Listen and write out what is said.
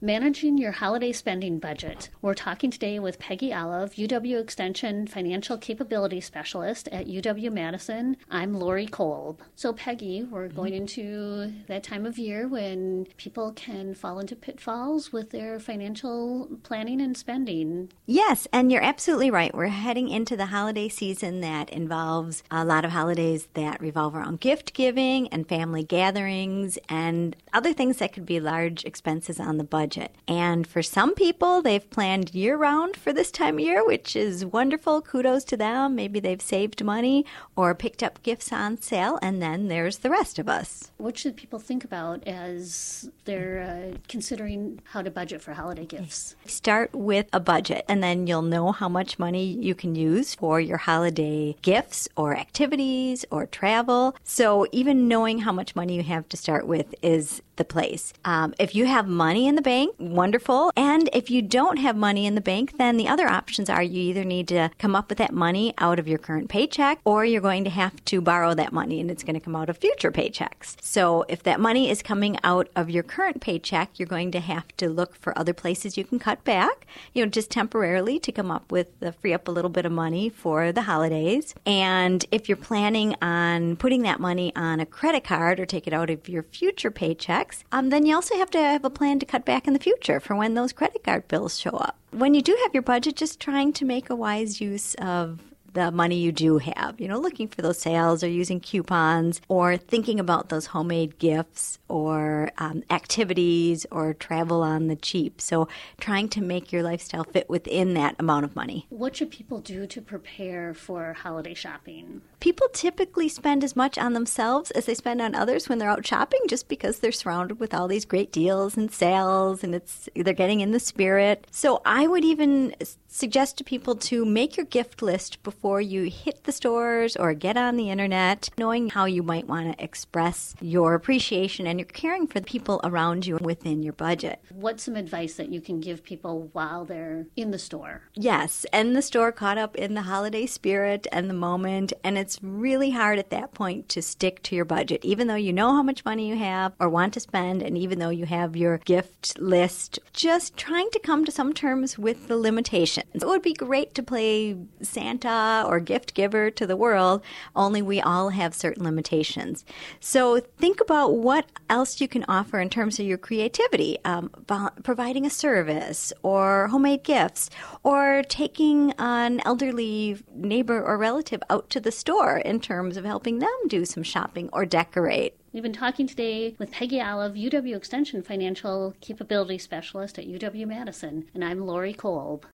Managing Your Holiday Spending Budget. We're talking today with Peggy Olive, UW Extension Financial Capability Specialist at UW-Madison. I'm Lori Kolb. So Peggy, we're going into that time of year when people can fall into pitfalls with their financial planning and spending. Yes, and you're absolutely right. We're heading into the holiday season that involves a lot of holidays that revolve around gift giving and family gatherings and other things that could be large expenses on the budget. And for some people, they've planned year-round for this time of year, which is wonderful. Kudos to them. Maybe they've saved money or picked up gifts on sale, and then there's the rest of us. What should people think about as they're considering how to budget for holiday gifts? Start with a budget, and then you'll know how much money you can use for your holiday gifts or activities or travel. So even knowing how much money you have to start with is the place. If you have money in the bank, wonderful. And if you don't have money in the bank, then the other options are you either need to come up with that money out of your current paycheck, or you're going to have to borrow that money and it's going to come out of future paychecks. So if that money is coming out of your current paycheck, you're going to have to look for other places you can cut back, just temporarily to come up with, free up a little bit of money for the holidays. And if you're planning on putting that money on a credit card or take it out of your future paycheck, then you also have to have a plan to cut back in the future for when those credit card bills show up. When you do have your budget, just trying to make a wise use of the money you do have, looking for those sales or using coupons or thinking about those homemade gifts or activities or travel on the cheap. So trying to make your lifestyle fit within that amount of money. What should people do to prepare for holiday shopping? People typically spend as much on themselves as they spend on others when they're out shopping, just because they're surrounded with all these great deals and sales and they're getting in the spirit. So I would even suggest to people to make your gift list before you hit the stores or get on the internet, knowing how you might want to express your appreciation and your caring for the people around you within your budget. What's some advice that you can give people while they're in the store? Yes, and the store caught up in the holiday spirit and the moment, and it's really hard at that point to stick to your budget, even though you know how much money you have or want to spend, and even though you have your gift list, just trying to come to some terms with the limitations. It would be great to play Santa or gift giver to the world, only we all have certain limitations. So think about what else you can offer in terms of your creativity, providing a service or homemade gifts, or taking an elderly neighbor or relative out to the store in terms of helping them do some shopping or decorate. We've been talking today with Peggy Olive, UW Extension Financial Capability Specialist at UW-Madison, and I'm Lori Kolb.